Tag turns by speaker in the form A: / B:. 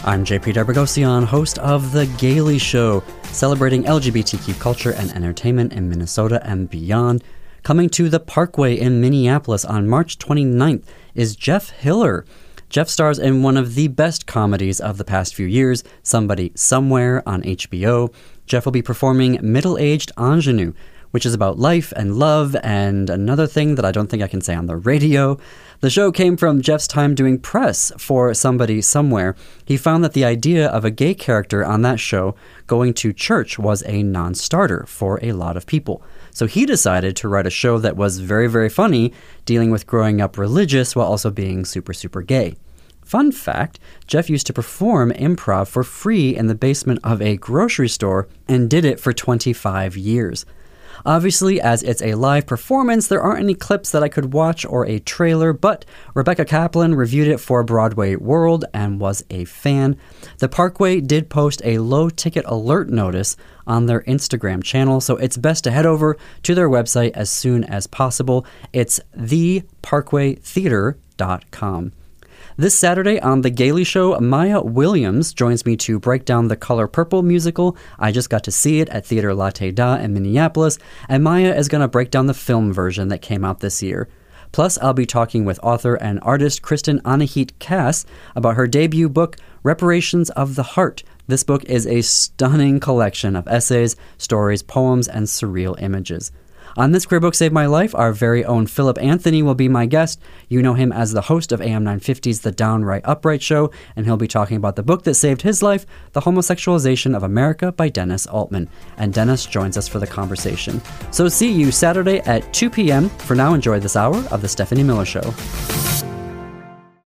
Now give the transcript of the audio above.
A: I'm JP Darbogosian, host of The Gaily Show, celebrating LGBTQ culture and entertainment in Minnesota and beyond. Coming to the Parkway in Minneapolis on March 29th is Jeff Hiller. Jeff stars in one of the best comedies of the past few years, Somebody Somewhere on HBO. Jeff will be performing Middle-Aged Ingenue, which is about life and love and another thing that I don't think I can say on the radio. The show came from Jeff's time doing press for Somebody Somewhere. He found that the idea of a gay character on that show going to church was a non-starter for a lot of people. So he decided to write a show that was very, very funny, dealing with growing up religious while also being super, super gay. Fun fact, Jeff used to perform improv for free in the basement of a grocery store and did it for 25 years. Obviously, as it's a live performance, there aren't any clips that I could watch or a trailer, but Rebecca Kaplan reviewed it for Broadway World and was a fan. The Parkway did post a low ticket alert notice on their Instagram channel, so it's best to head over to their website as soon as possible. It's theparkwaytheater.com. This Saturday on The Gaily Show, Maya Williams joins me to break down the Color Purple musical. I just got to see it at Theater Latte Da in Minneapolis, and Maya is going to break down the film version that came out this year. Plus, I'll be talking with author and artist Kristen Anahit Cass about her debut book, Reparations of the Heart. This book is a stunning collection of essays, stories, poems, and surreal images. On This Queer Book Saved My Life, our very own Philip Anthony will be my guest. You know him as the host of AM 950's The Downright Upright Show, and he'll be talking about the book that saved his life, The Homosexualization of America by Dennis Altman. And Dennis joins us for the conversation. So see you Saturday at 2 p.m. For now, enjoy this hour of The Stephanie Miller Show.